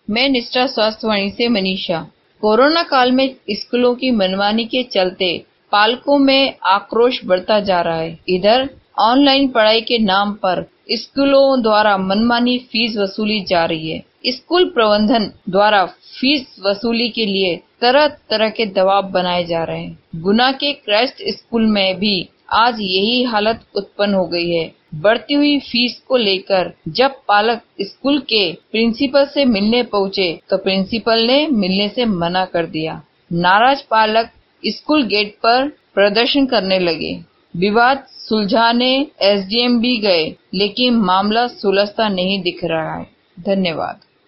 मैं निष्ठा स्वास्थ्यवाणी से मनीषा। कोरोना काल में स्कूलों की मनमानी के चलते पालकों में आक्रोश बढ़ता जा रहा है। इधर ऑनलाइन पढ़ाई के नाम पर स्कूलों द्वारा मनमानी फीस वसूली जा रही है। स्कूल प्रबंधन द्वारा फीस वसूली के लिए तरह तरह के दबाव बनाए जा रहे हैं। गुना के क्राइस्ट स्कूल में भी आज यही हालत उत्पन्न हो गई है। बढ़ती हुई फीस को लेकर जब पालक स्कूल के प्रिंसिपल से मिलने पहुंचे तो प्रिंसिपल ने मिलने से मना कर दिया। नाराज पालक स्कूल गेट पर प्रदर्शन करने लगे। विवाद सुलझाने एसडीएम भी गए, लेकिन मामला सुलझता नहीं दिख रहा है। धन्यवाद।